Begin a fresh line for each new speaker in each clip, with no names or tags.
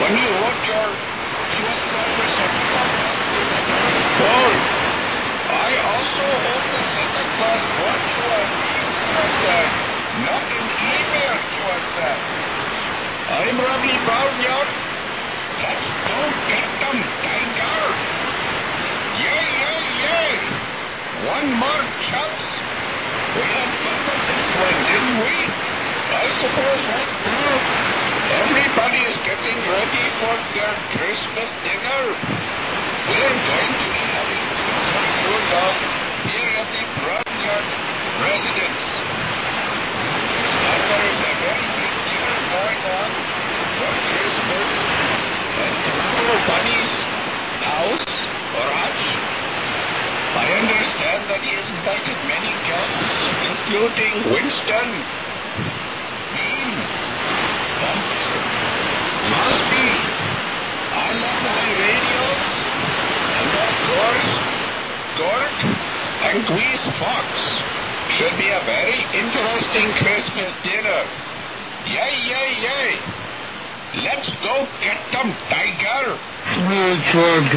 when you wrote your QSL receptacle. Paul, I also hope that Santa Claus brought you a QSL, not an email QSL. I'm Robbie Barnyard. Let's go get them, Tiger. Yay, yay, yay. One more chance. We had fun with this one, didn't we? I suppose right now everybody is getting ready for their Christmas dinner. We're going to be having some food off here at the Barnyard residence. And there is a very big dinner going on for Christmas at Little Bunny's house or hutch. I understand that he has invited many guests, including Winston, Bean, Bumper, Mosby, I Love My Radios, and of course, Gort and Grease Fox. Should be a very interesting Christmas dinner. Yay, yay, yay! Let's go get them, Tiger!
WHRP,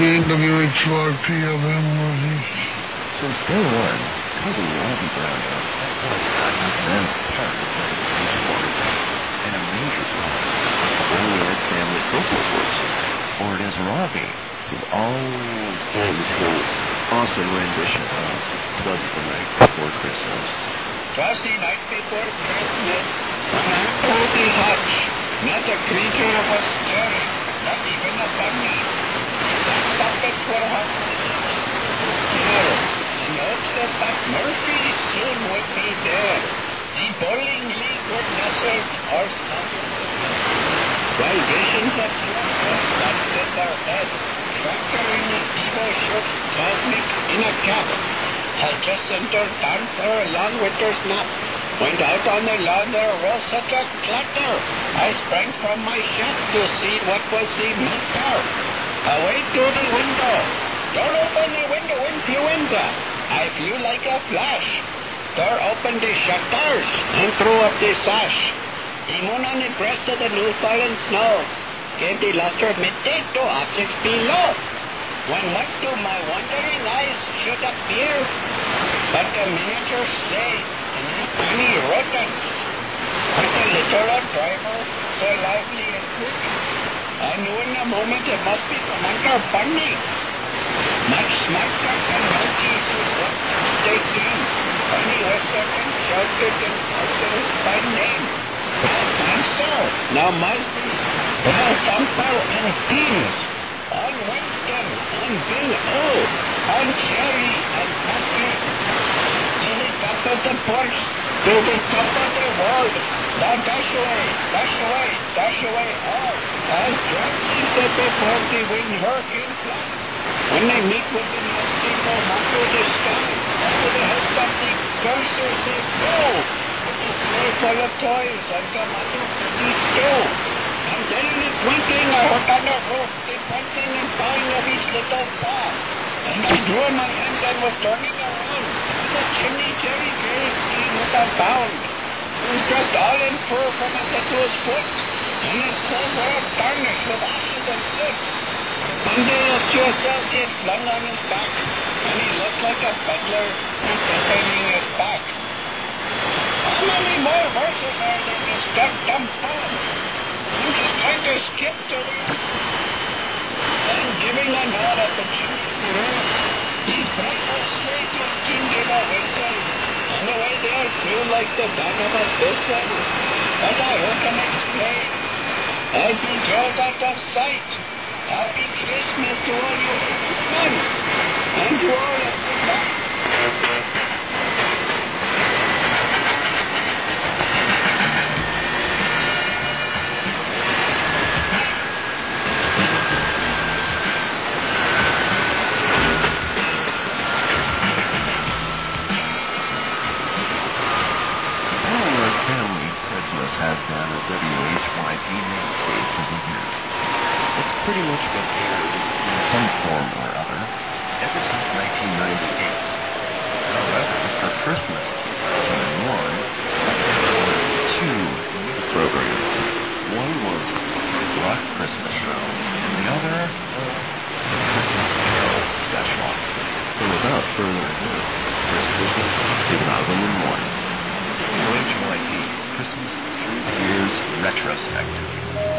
WHRP,
Since day one, Cousin Robbie Brownell has been part of the Force and a major part of the Barnyard family Christmas works, or as Robbie, who always ends his awesome rendition of 'Twas the Night Before Christmas.
'Twas the night before Christmas, when I told the hutch, not a creature was stirring, not even a bunny. The puppets were hungry, and also that Murphy soon would be there. The bowling league would nestle or snuggle, while visions of children danced in their heads. Tractor in the steeple shirts, Cosmic in a cap. Helter Center down for a long winter's nap. Went out on the lawn, there was such a clatter. I sprang from my shack to see what was the matter. Away to the window. Don't open the window, influenza. I flew like a flash. Tore open the shutters and threw up the sash. The moon on the breast of the new fallen snow gave the luster of midday to objects below. When what to my wondering eyes should appear but a miniature sleigh and tiny rodents, with a little old driver so lively and quick, I knew in a moment it must be Commander Bunny. Much smarter than monkeys with what they came. Bunny whistled and shouted and called by name. Now Dancer, now Mosby, now Thumper and Beans, on Winston, on Bill O, on Cherry and Patrick, to the top of the porch, to the top of the world. Now dash away all, as Georgie said before the wind hurricane flies. When they meet with the nasty thermometer to sky, over the heads of the cursors they go, with the floor full of toys and tomato cookie stew. And then in a twinkling I heard on the roof the pointing and pawing of each little paw. And I drew in my hand and was turning around. And the chimney Jerry Gray came with a bound. He was dressed all in fur from his head to his foot, and his clothes were all tarnished with ashes and soot. One day a QSL kid flung on his back, and he looked like a peddler entertaining his pack. How many more verses are there in this goddamn poem? I'm just trying to skip to the end. And giving a nod at the chimney roof, these bright old sleigh to his team gave a whistle. On the way there flew like the gun of a pistol. But I heard them exclaim, as he drove out of sight, Happy Christmas to all you humans, and to all of the lights.
Has been a WHYP mainstay for the years. It's pretty much been aired in some form or other ever since 1998. However, for Christmas 2001, there were two new programs. One was the Rock Christmas Show, further ado, here's Christmas 2001. WHYP Christmas 3 Years Retrospective.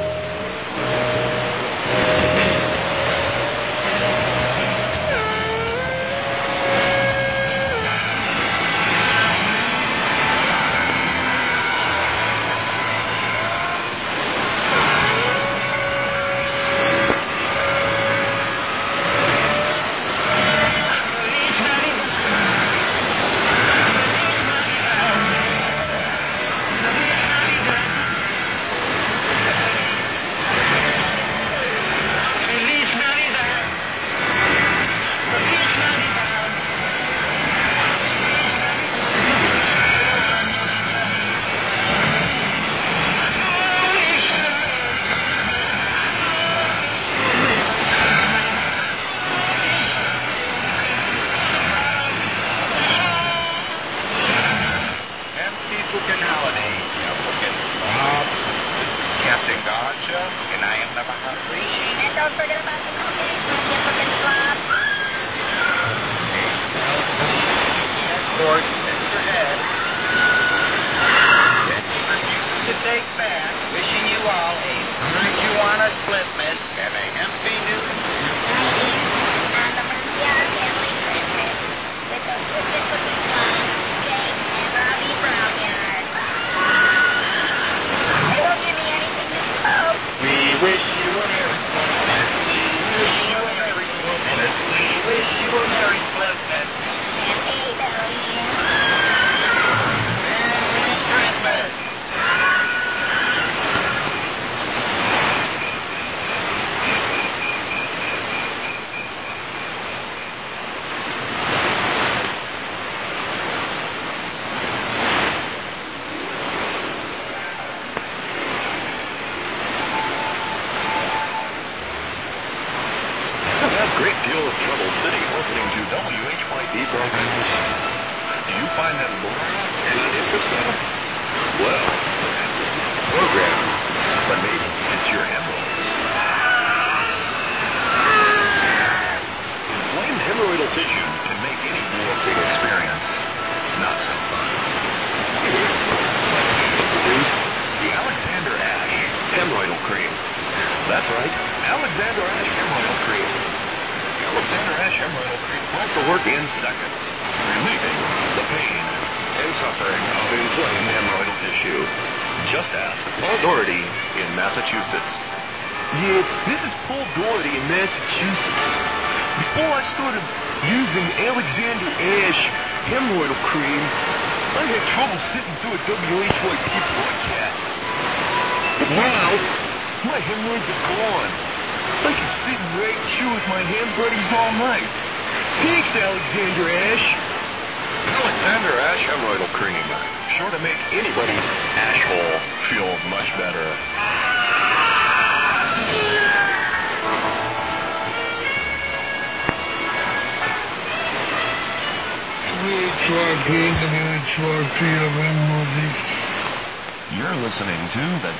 You're listening to the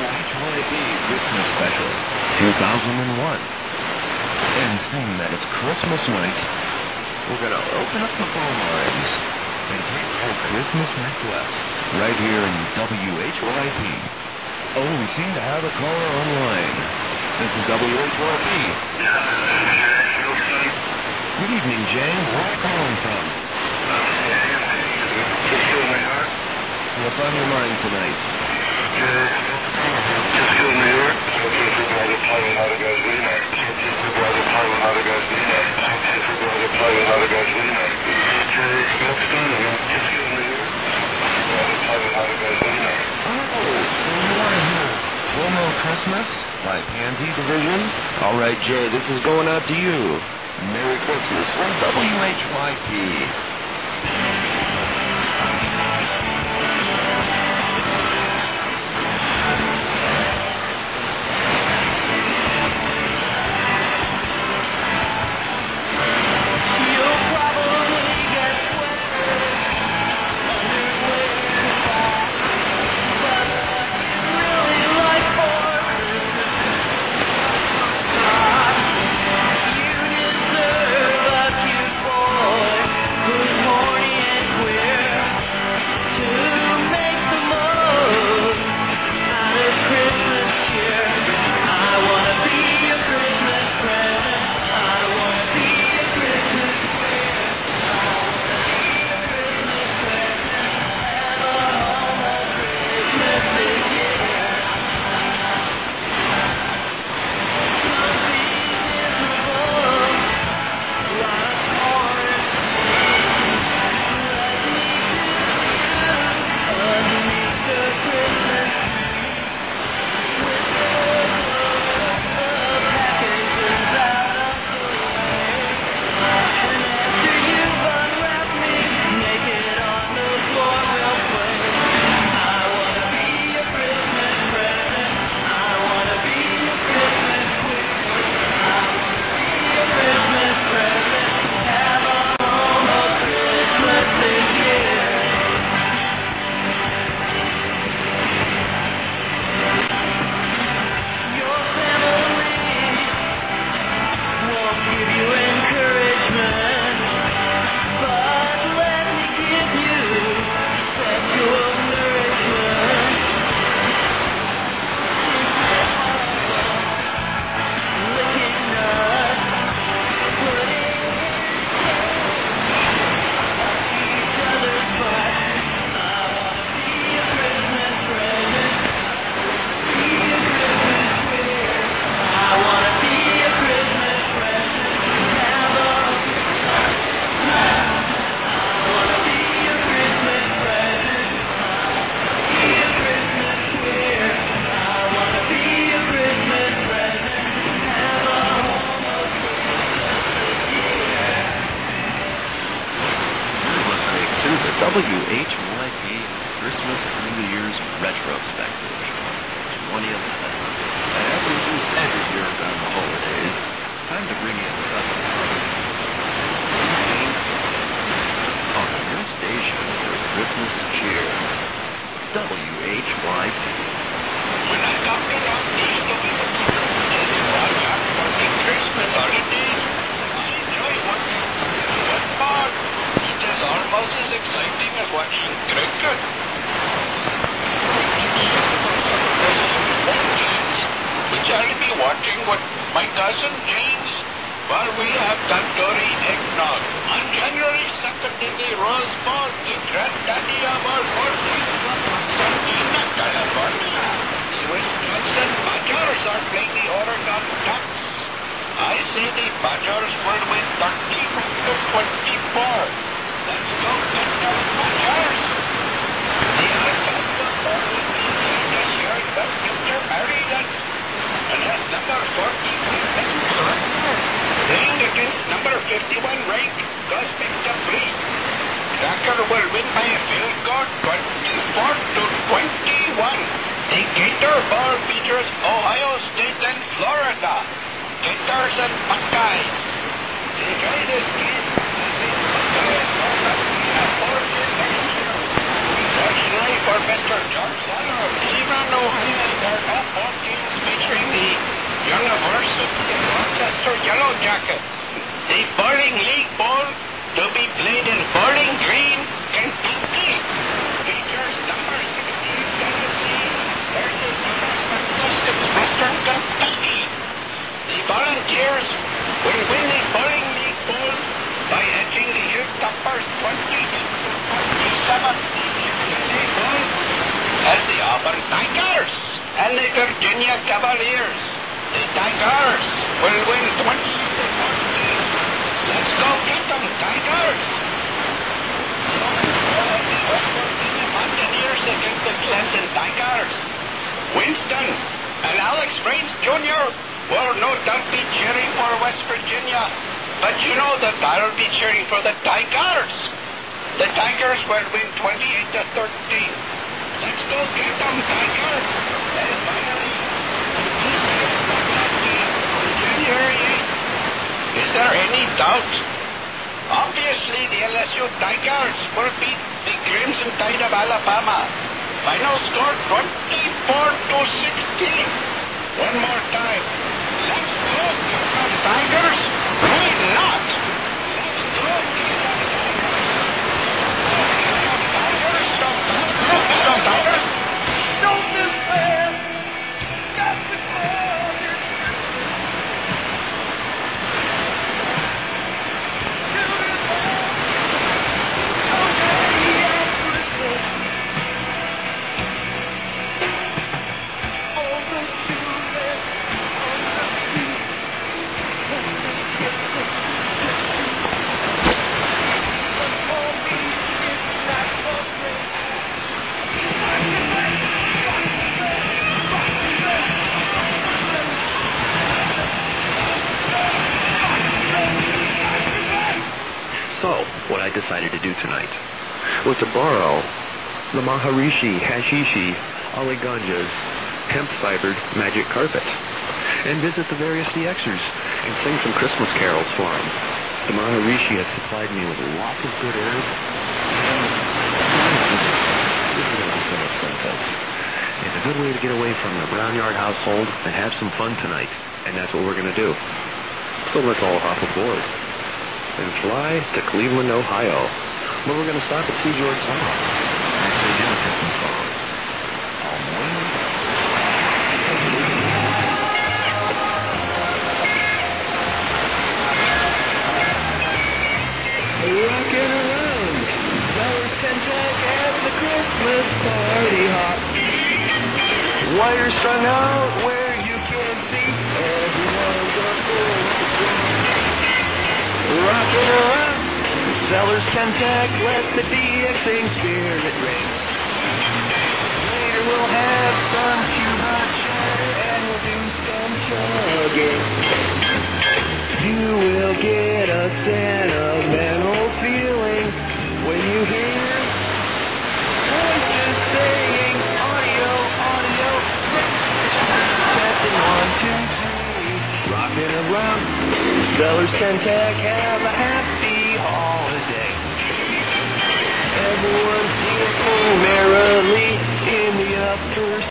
WHYP Christmas Special 2001. And seeing that it's Christmas night, we're going to open up the phone lines and take your Christmas requests right here in WHYP. Oh, we seem to have a caller online. This is WHYP. Good evening, Jay. Where are you calling from? What's on your mind tonight?
Cisco, New York. 23 Bravo Pilot Madagascar. 23 Bravo Pilot Madagascar. 23 Bravo Pilot Madagascar. Cisco, New York. 23 Bravo Pilot Madagascar.
Oh, so you want to hear Slow Mo Christmas by Pansy Division? All right, Jay, this is going out to you. Merry Christmas from WHYP.
You deserve a cute boy.
WHYK Christmas New Year's Retrospective 2011. And as we do standard here around the holidays, time to bring in Cousin Harvey on the new station for Christmas cheer, WHYK.
When I come to Northeast to visit for the Christmas holidays, I enjoy watching football. It is almost as exciting as watching cricket. Which I'll be watching with my cousin James while we have tandoori eggnog. On January 2nd in the Rose Bowl, the granddaddy of our 14th from Pasadena, California. The Wisconsin Badgers are playing the Oregon Ducks. I say the Badgers will win 31-24. Let's go get them Badgers. The Alabama Bowl will be played this year in Westminster, Maryland. And as number 14, playing against number 51 ranked Gus McDuffie. Cracker will win by a field goal 24-21. The Gator Bowl features Ohio State and Florida. Gators and Buckeyes. Enjoy this game. Fortunately for Mr. George Sawyer, Cleveland, Ohio, there are no bowl games featuring the University of Rochester Yellow Jackets. The Bowling League Bowl, to be played in Bowling Green, Kentucky, features number 16 Tennessee versus number 26 Western Kentucky. The Volunteers will win the Bowling League Bowl by edging the Hilltoppers 22-27 as the Auburn Tigers and the Virginia Cavaliers. The Tigers will win 28-14. Let's go get them, Tigers. The West Virginia Mountaineers against the Clemson Tigers. Winston and Alex Raines Jr. will no doubt be cheering for West Virginia, but you know that I'll be cheering for the Tigers. The Tigers will win 28-13. Let's go get them, Tigers. And finally, on January 8th, is there any doubt? Obviously, the LSU Tigers will beat the Crimson Tide of Alabama. Final score 24-16. One more time. Let's go get them, Tigers. Why not? Let's go get them, Tigers. Get them, Tigers.
Don't despair. Got to go.
So, what I decided to do tonight was to borrow the Maharishi Hashishi Ali Ganja's hemp-fibered magic carpet and visit the various DXers and sing some Christmas carols for them. The Maharishi has supplied me with lots of good herbs. This is going to be so much fun, folks. It's a good way to get away from the Brown Yard household and have some fun tonight, and that's what we're going to do. So let's all hop aboard and fly to Cleveland, Ohio, where we're going to stop at Sea George Tunnel and actually do a Christmas song. All morning. Rockin' around, Sellers Kentuck at the Christmas party hop. Wires strung out where you can see everyone's a full swing. Rockin' around, Sellers Kentuck, let the DXing spirit ring. Later we'll have some Cuba cheddar and we'll do some chugging. You will get a sentimental feeling when you hear
Zellers Centec, have a happy holiday. Everyone singing merrily in the upper.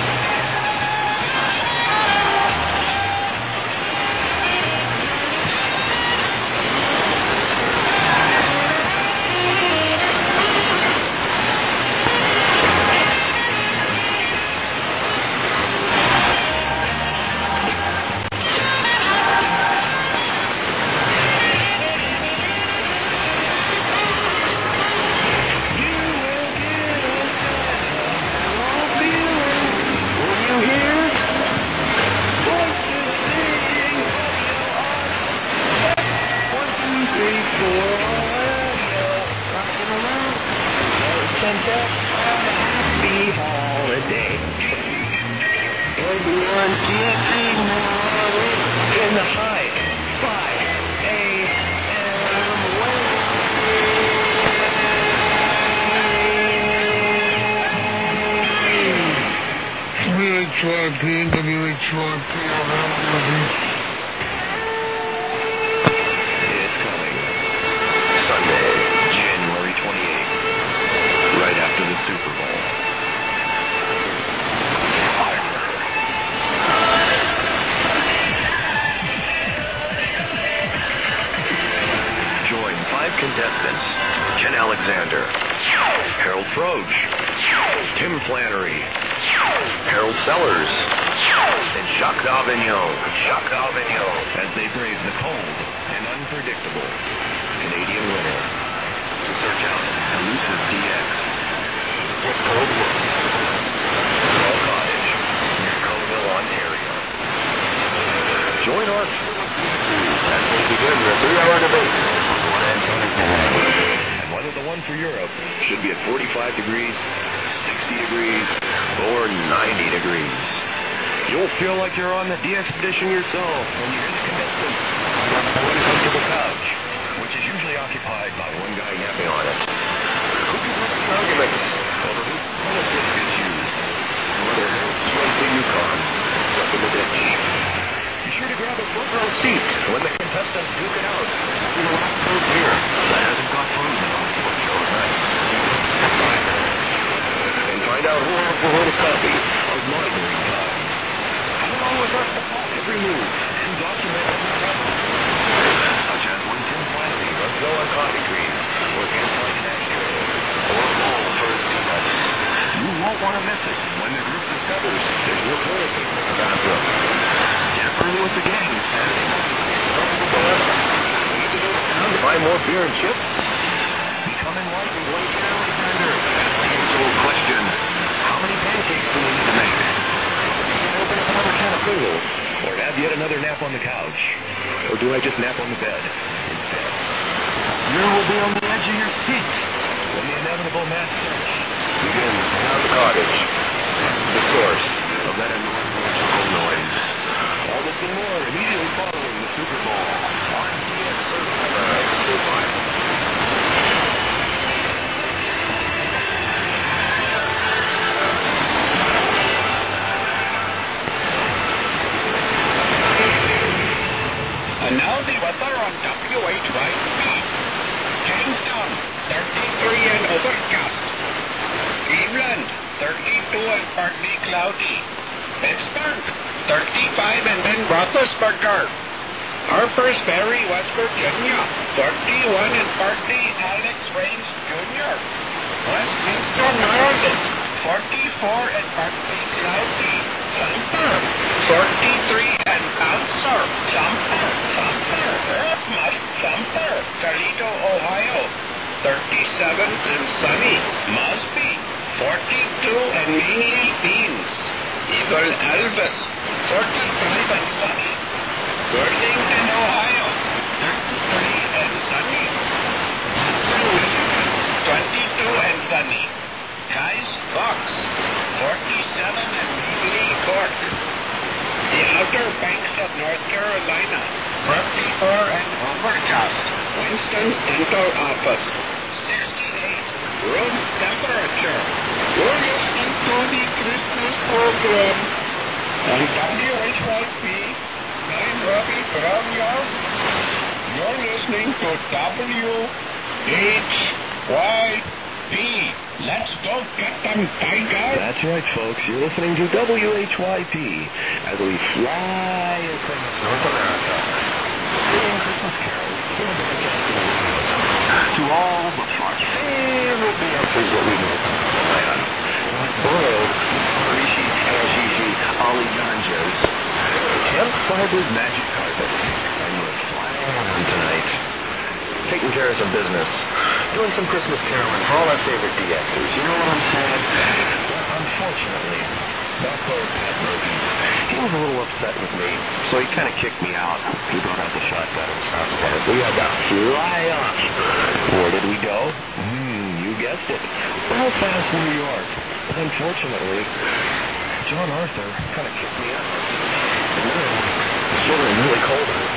Happy holiday. Everyone keeping merrily in the high 5 a.m.
WHYP,
It's coming. Sunday, January 28th, right after the Super Bowl. Join 5 contestants: Ken Alexander, Harold Froge, Tim Flannery, Harold Sellers, and Jacques Davignon. As they brave the cold and unpredictable Canadian winter to search out elusive DX. Royal Cottage, near Coville, Ontario. Join our as we begin the 3-hour debate on one Antonis and whether the one for Europe should be at 45 degrees, 60 degrees, or 90 degrees. You'll feel like you're on the D-Expedition yourself when you hear the contestants on the uncomfortable couch, which is usually occupied by one guy napping on it. Who can have any arguments over whose toilet disc is used, and whether Harold swings the Yukon stuck in the ditch. Be sure to grab a front row seat when the contestants duke it out to the last cold beer that hasn't got frozen before the show night. And find out who has the latest copy of Monitoring Times. Come along with us to plot every move and document every process. Such as when Tim Flannery runs low on coffee cream, or can't find an ashtray, or a bowl for his peanuts. You won't want to miss it when the group discovers there's no toilet paper in the bathroom. Get up early with the gang Saturday night. To buy more beer and chips? Become enlightened like Ken Alexander. The age-old question: how many pancakes do we need to make? Open up another can of Pringles, or have yet another nap on the couch, or do I just nap on the bed instead? You will be on the edge of your seat when the inevitable mass search begins around the cottage, the source of that annoying electrical noise. All this and more immediately following the Super Bowl on DX First Ever Survival.
And now the weather on WHYP. Jamestown, 33 and overcast. Cleveland, 32 and partly cloudy. Pittsburgh, 35 and then Roethlisberger. Harper's Ferry, West Virginia, 31 and partly Alex Rains Jr. Westminster, Maryland, 44 and partly cloudy. Sumter, 43 and bouncer. Sumter, oh my Sumter. Toledo, Ohio, 37 and sunny. Mosby, 42 and many beans. Eagle Elvis, 45 and sunny. Burlington, Ohio, 33 and sunny. 22 and sunny. Guys Fox, 47 and mainly Cork. The Outer Banks of North Carolina, 34 and overcast. Winston's dental office, 68 room temperature. You're listening to the Christmas program on WHYP. I'm Robbie Brownell. You're listening to WHYP. Let's go get them, Tiger.
That's right, folks. You're listening to WHYP as we fly across North America, singing Christmas carols, to all the far favorite dancers that we know from the land. We borrowed Rishi Hashishi Ali Ganja's hemp fibered magic carpet, and we're flying around tonight, taking care of some business, doing some Christmas caroling for all our favorite DXers. You know what I'm saying? But unfortunately, Buffalo Pat Logie, he was a little upset with me, so he kind of kicked me out. He brought out the shotgun and stuff, and we had to fly off. Where did we go? You guessed it. Belfast, New York. But unfortunately, John Arthur kind of kicked me out. And now, it's getting really cold out.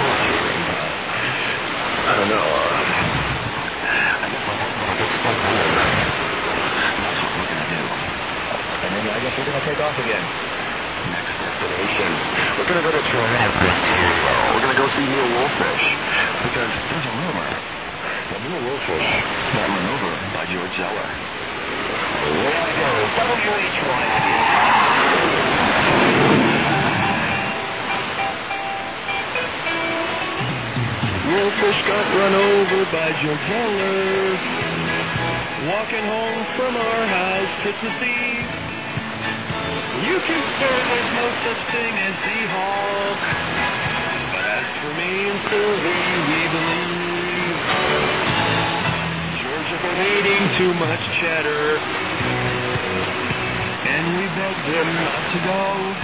I don't know. I guess I'm going to get stuck home. That's what we're going to do. And then I guess we're going to take off again. Next destination. We're going to go to Toronto. We're going to go see Neil Wolfish. Because there's a rumor that Neil Wolfish got run over by George Zeller. Here we go. WHYP. Wolfish got run over by George Zeller, walking home from our house Christmas Eve. You can say there's no such thing as the Hulk, but as for me and Sylvie, we believe George had been eating too much cheddar, and we begged him not to go,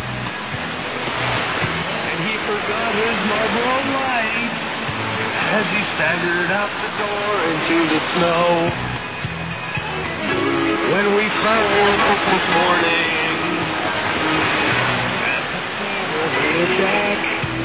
and he forgot his Marlboro Light as he staggered out the door into the snow. When we finally woke up this morning at the scene of the attack,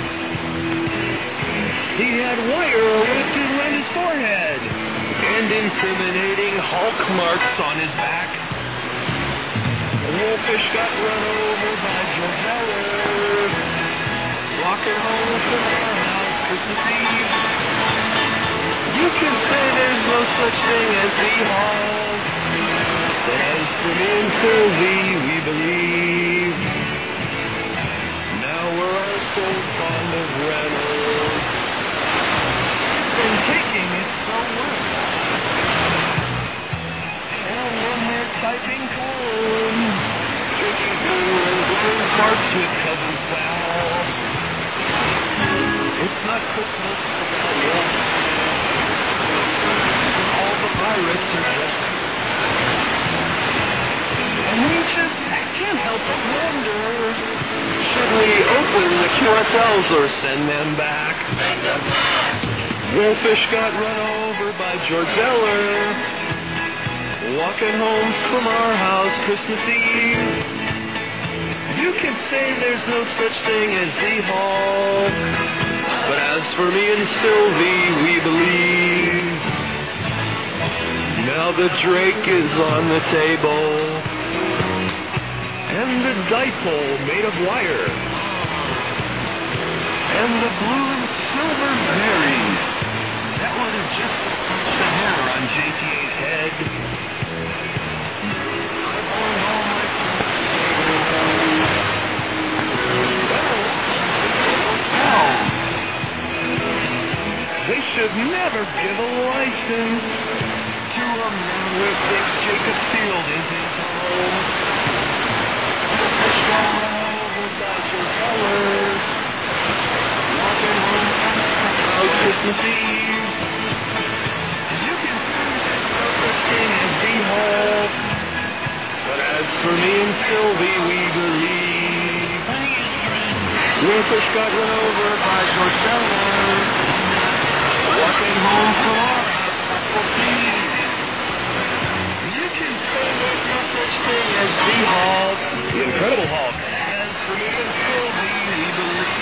he had wire wrapped around his forehead and incriminating Hulk marks on his back. Wolfish got run over by George Zeller, walking home from our house Christmas Eve. You can say there's no such thing as the Hulk, but as for me and Sylvie, we believe. Now we're all so fond of Reynolds. He's been taking it so well. And when we're typing poems, drinking beer and blowing farts with Cousin Sal, it's not Christmas without Wolf. All the pirates are just, and we just can't help but wonder, should we open the QSLs or send them back? Wolfish got run over by George Zeller, walking home from our house Christmas Eve. You can say there's no such thing as the Hulk, but as for me and Sylvie, we believe. Now the Drake is on the table, and the dipole made of wire, and the blue and silver berries that would have just touched the hair on JTA's head. They should never give a license to a man who thinks Jacob Field is his home. Wolfish got run over by George Zeller, walking home from Christmas Eve. You can say there's no such thing as the Hulk, but as for me and Sylvie, we believe. Wolfish got run over by George Zeller, walking home from our house Christmas Eve. You can say there's no such thing as the Hulk, the Incredible Hulk. As for me and Sylvie, we believe.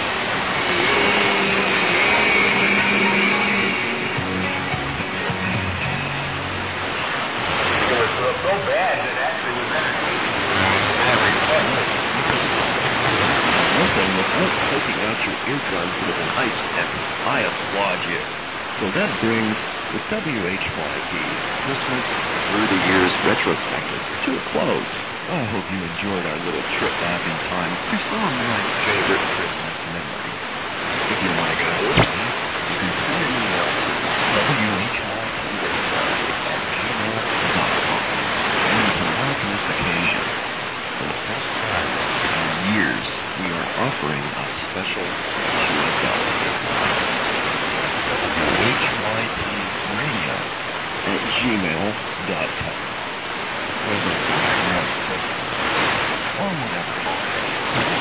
It was so bad that actually was entertaining. Listen, without poking out your eardrums with an ice pick. I applaud you. So that brings the WHYP Christmas 30 Years Retrospective to a close. I hope you enjoyed our little trip back in time to some of my favorite Christmas memories. If you want to get a hold of me, you can send an email to WHYPRadio@gmail.com. And to mark this occasion, for the first time in years, we are offering a special QSL. WHYPRadio@gmail.com. For the Christmas, or whatever.